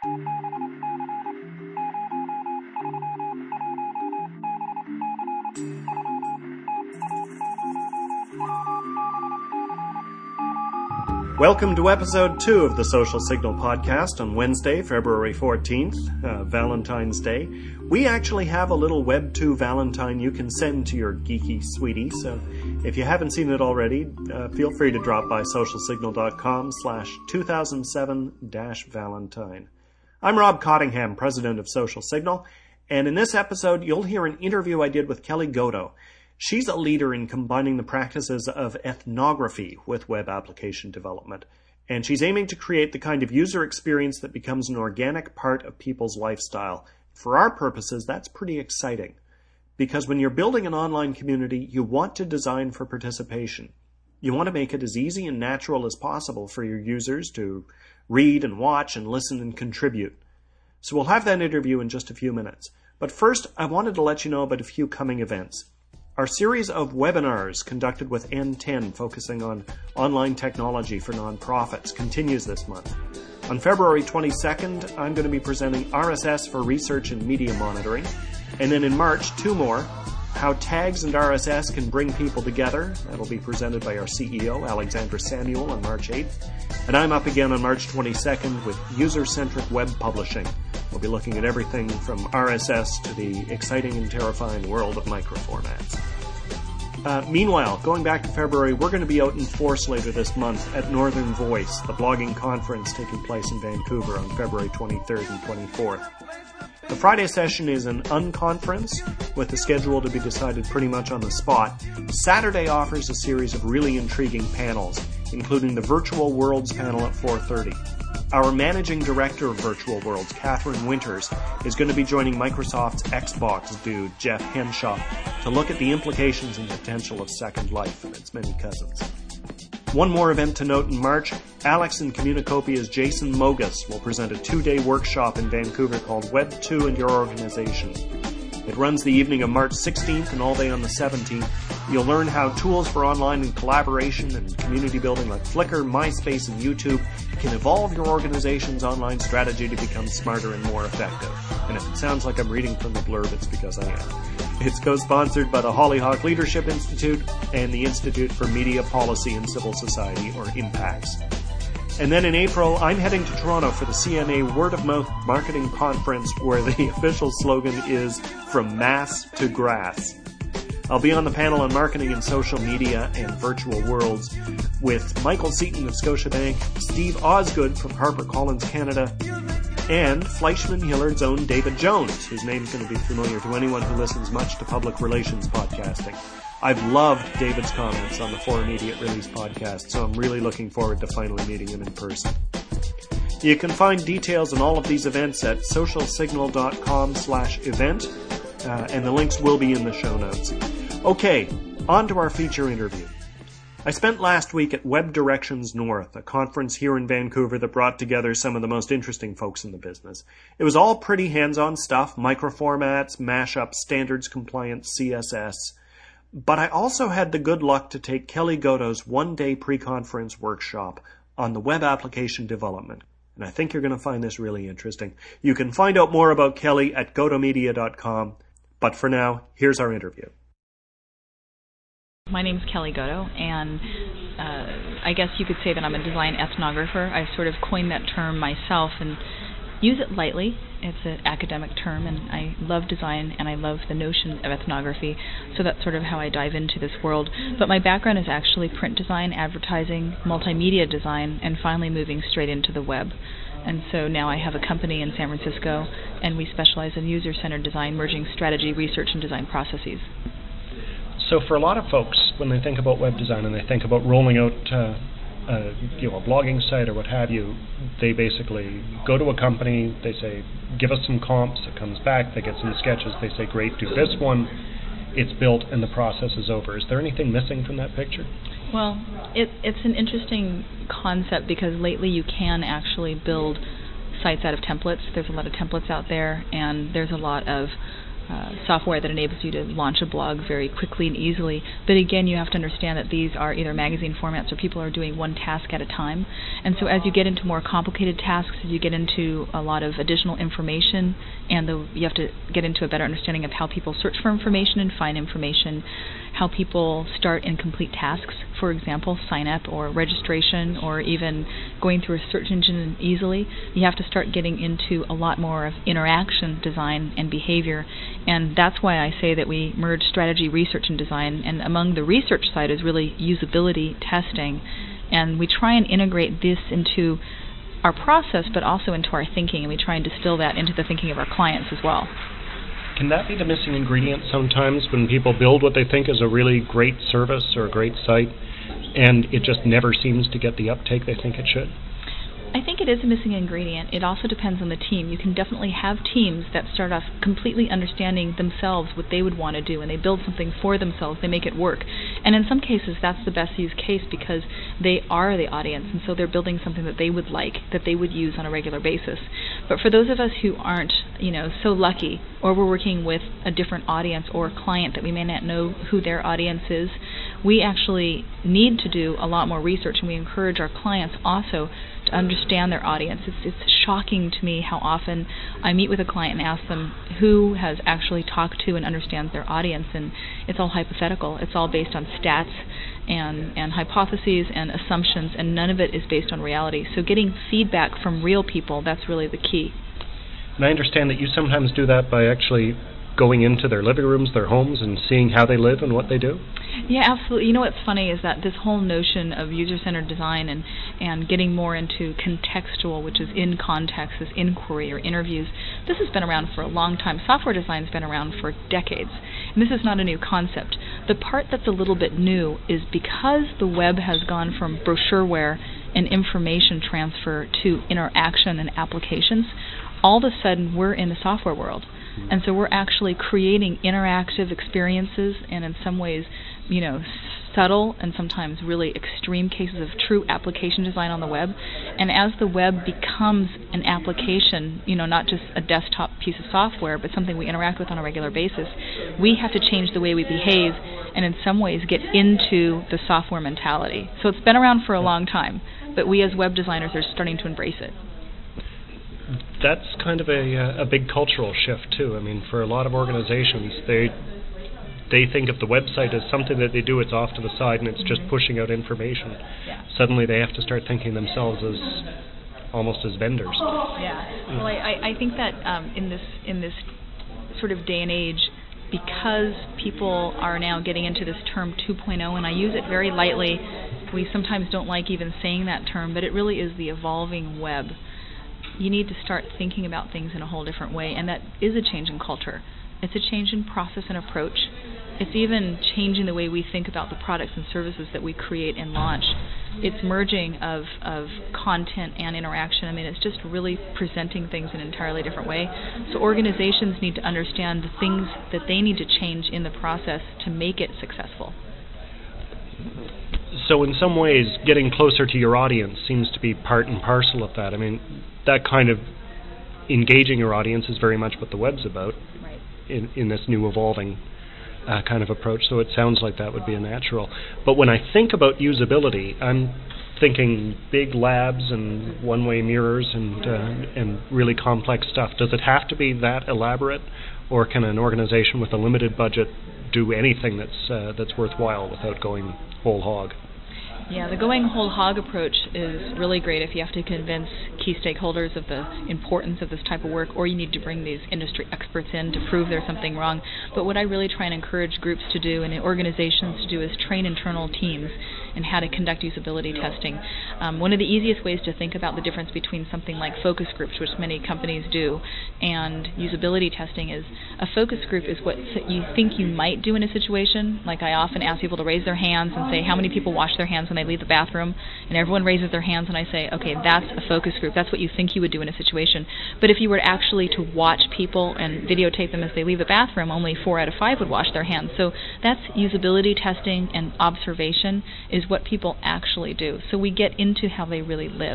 Welcome to episode 2 of the Social Signal podcast on Wednesday, February 14th, Valentine's Day. We actually have a little Web 2 Valentine you can send to your geeky sweetie, so if you haven't seen it already, feel free to drop by socialsignal.com/2007-Valentine. I'm Rob Cottingham, president of Social Signal, and in this episode you'll hear an interview I did with Kelly Goto. She's a leader in combining the practices of ethnography with web application development, and she's aiming to create the kind of user experience that becomes an organic part of people's lifestyle. For our purposes, that's pretty exciting, because when you're building an online community, you want to design for participation. You want to make it as easy and natural as possible for your users to read and watch and listen and contribute. So we'll have that interview in just a few minutes. But first, I wanted to let you know about a few coming events. Our series of webinars conducted with N10 focusing on online technology for nonprofits continues this month. On February 22nd, I'm going to be presenting RSS for Research and Media Monitoring. And then in March, 2 more, How Tags and RSS Can Bring People Together. That'll be presented by our CEO, Alexandra Samuel, on March 8th. And I'm up again on March 22nd with User-Centric Web Publishing. We'll be looking at everything from RSS to the exciting and terrifying world of microformats. Meanwhile, going back to February, we're going to be out in force later this month at Northern Voice, the blogging conference taking place in Vancouver on February 23rd and 24th. The Friday session is an unconference with the schedule to be decided pretty much on the spot. Saturday offers a series of really intriguing panels, including the Virtual Worlds panel at 4:30. Our managing director of Virtual Worlds, Catherine Winters, is going to be joining Microsoft's Xbox dude, Jeff Henshaw, to look at the implications and potential of Second Life and its many cousins. One more event to note in March, Alex and Communicopia's Jason Mogus will present a 2-day workshop in Vancouver called Web 2 and Your Organization. It runs the evening of March 16th and all day on the 17th. You'll learn how tools for online and collaboration and community building like Flickr, MySpace, and YouTube can evolve your organization's online strategy to become smarter and more effective. And if it sounds like I'm reading from the blurb, it's because I am. It's co-sponsored by the Hollyhock Leadership Institute and the Institute for Media Policy and Civil Society, or IMPACTS. And then in April, I'm heading to Toronto for the CMA Word of Mouth Marketing Conference, where the official slogan is From Mass to Grass. I'll be on the panel on marketing and social media and virtual worlds with Michael Seaton of Scotiabank, Steve Osgood from HarperCollins Canada, and Fleischmann-Hillard's own David Jones, whose name's going to be familiar to anyone who listens much to public relations podcasting. I've loved David's comments on the For Immediate Release podcast, so I'm really looking forward to finally meeting him in person. You can find details on all of these events at socialsignal.com/event, and the links will be in the show notes. Okay, on to our feature interview. I spent last week at Web Directions North, a conference here in Vancouver that brought together some of the most interesting folks in the business. It was all pretty hands-on stuff, microformats, mashups, standards compliance, CSS. But I also had the good luck to take Kelly Goto's 1-day pre-conference workshop on the web application development. And I think you're going to find this really interesting. You can find out more about Kelly at gotomedia.com. But for now, here's our interview. My name's Kelly Goto, and I guess you could say that I'm a design ethnographer. I've sort of coined that term myself and use it lightly. It's an academic term, and I love design, and I love the notion of ethnography, so that's sort of how I dive into this world. But my background is actually print design, advertising, multimedia design, and finally moving straight into the web. And so now I have a company in San Francisco, and we specialize in user-centered design, merging strategy, research, and design processes. So for a lot of folks, when they think about web design and they think about rolling out a blogging site or what have you, they basically go to a company, they say, give us some comps, it comes back, they get some sketches, they say, great, do this one, it's built, and the process is over. Is there anything missing from that picture? Well, it's an interesting concept because lately you can actually build sites out of templates. There's a lot of templates out there, and there's a lot of software that enables you to launch a blog very quickly and easily. But again, you have to understand that these are either magazine formats or people are doing one task at a time. And so as you get into more complicated tasks, you get into a lot of additional information, and you have to get into a better understanding of how people search for information and find information, how people start and complete tasks, for example, sign up or registration, or even going through a search engine easily. You have to start getting into a lot more of interaction design and behavior, and that's why I say that we merge strategy, research, and design, and among the research side is really usability testing, and we try and integrate this into our process but also into our thinking, and we try and distill that into the thinking of our clients as well. Can that be the missing ingredient sometimes when people build what they think is a really great service or a great site and it just never seems to get the uptake they think it should? I think it is a missing ingredient. It also depends on the team. You can definitely have teams that start off completely understanding themselves what they would want to do, and they build something for themselves. They make it work. And in some cases, that's the best use case because they are the audience, and so they're building something that they would like, that they would use on a regular basis. But for those of us who aren't, so lucky, or we're working with a different audience or a client that we may not know who their audience is, we actually need to do a lot more research, and we encourage our clients also to understand their audience. It's shocking to me how often I meet with a client and ask them who has actually talked to and understands their audience, and it's all hypothetical. It's all based on stats and hypotheses and assumptions, and none of it is based on reality. So getting feedback from real people, that's really the key. And I understand that you sometimes do that by actually going into their living rooms, their homes, and seeing how they live and what they do? Yeah, absolutely. You know what's funny is that this whole notion of user-centered design and getting more into contextual, which is in context, this inquiry or interviews, this has been around for a long time. Software design's been around for decades, and this is not a new concept. The part that's a little bit new is because the web has gone from brochureware and information transfer to interaction and applications, all of a sudden we're in the software world. And so we're actually creating interactive experiences and in some ways, subtle and sometimes really extreme cases of true application design on the web. And as the web becomes an application, not just a desktop piece of software, but something we interact with on a regular basis, we have to change the way we behave and in some ways get into the software mentality. So it's been around for a long time, but we as web designers are starting to embrace it. That's kind of a big cultural shift too. I mean, for a lot of organizations, they think of the website as something that they do. It's off to the side and it's just pushing out information. Yeah. Suddenly, they have to start thinking themselves as almost as vendors. Yeah. Well, I think that in this sort of day and age, because people are now getting into this term 2.0, and I use it very lightly. We sometimes don't like even saying that term, but it really is the evolving web. You need to start thinking about things in a whole different way, and that is a change in culture. It's a change in process and approach. It's even changing the way we think about the products and services that we create and launch. It's merging of content and interaction. I mean, it's just really presenting things in an entirely different way. So organizations need to understand the things that they need to change in the process to make it successful. So in some ways, getting closer to your audience seems to be part and parcel of that. I mean, that kind of engaging your audience is very much what the web's about, right, in this new evolving kind of approach. So it sounds like that would be a natural. But when I think about usability, I'm thinking big labs and one-way mirrors and really complex stuff. Does it have to be that elaborate, or can an organization with a limited budget do anything that's worthwhile without going whole hog? Yeah, the going whole hog approach is really great if you have to convince key stakeholders of the importance of this type of work, or you need to bring these industry experts in to prove there's something wrong. But what I really try and encourage groups to do and organizations to do is train internal teams in how to conduct usability testing. One of the easiest ways to think about the difference between something like focus groups, which many companies do, and usability testing is a focus group is what you think you might do in a situation. Like I often ask people to raise their hands and say, how many people wash their hands when they leave the bathroom? And everyone raises their hands and I say, okay, that's a focus group. That's what you think you would do in a situation. But if you were actually to watch people and videotape them as they leave the bathroom, only 4 out of 5 would wash their hands. So that's usability testing, and observation is what people actually do. So we get into how they really live.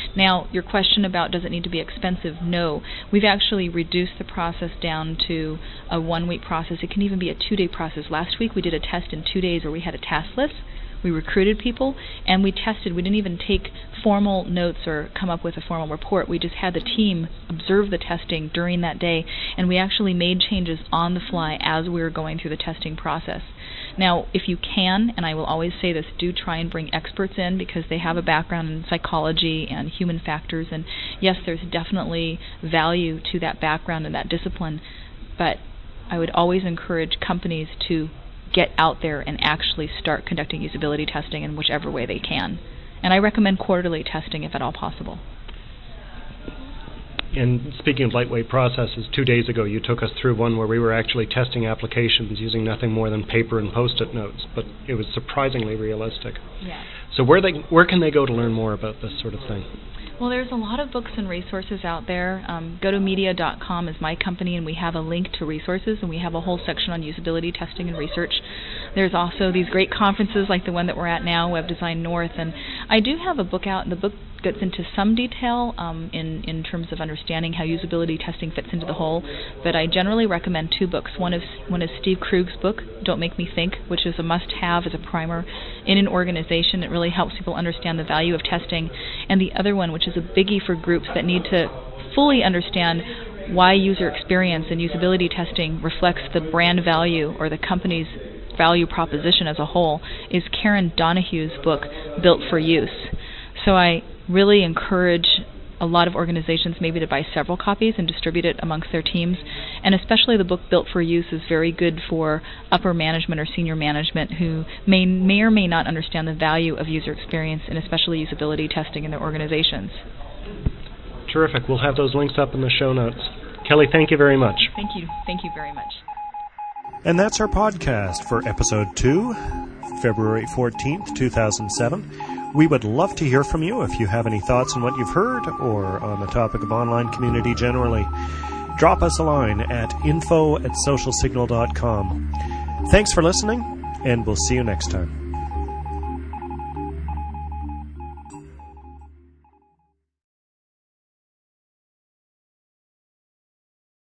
Now, your question about does it need to be expensive? No. We've actually reduced the process down to a 1-week process. It can even be a 2-day process. Last week we did a test in 2 days where we had a task list. We recruited people, and we tested. We didn't even take formal notes or come up with a formal report. We just had the team observe the testing during that day, and we actually made changes on the fly as we were going through the testing process. Now, if you can, and I will always say this, do try and bring experts in because they have a background in psychology and human factors, and yes, there's definitely value to that background and that discipline, but I would always encourage companies to get out there and actually start conducting usability testing in whichever way they can. And I recommend quarterly testing if at all possible. And speaking of lightweight processes, 2 days ago you took us through one where we were actually testing applications using nothing more than paper and Post-it notes, but it was surprisingly realistic. Yeah. So where can they go to learn more about this sort of thing? Well, there's a lot of books and resources out there. GoToMedia.com is my company, and we have a link to resources, and we have a whole section on usability testing and research. There's also these great conferences like the one that we're at now, Web Design North, and I do have a book out, and the book gets into some detail in terms of understanding how usability testing fits into the whole, but I generally recommend 2 books. One is Steve Krug's book, Don't Make Me Think, which is a must-have as a primer in an organization. It really helps people understand the value of testing. And the other one, which is a biggie for groups that need to fully understand why user experience and usability testing reflects the brand value or the company's value proposition as a whole, is Karen Donahue's book, Built for Use. So I really encourage a lot of organizations maybe to buy several copies and distribute it amongst their teams, and especially the book Built for Use is very good for upper management or senior management who may or may not understand the value of user experience and especially usability testing in their organizations. Terrific. We'll have those links up in the show notes. Kelly, thank you very much. Thank you. Thank you very much. And that's our podcast for Episode 2, February 14th, 2007. We would love to hear from you if you have any thoughts on what you've heard or on the topic of online community generally. Drop us a line at info@socialsignal.com. Thanks for listening, and we'll see you next time.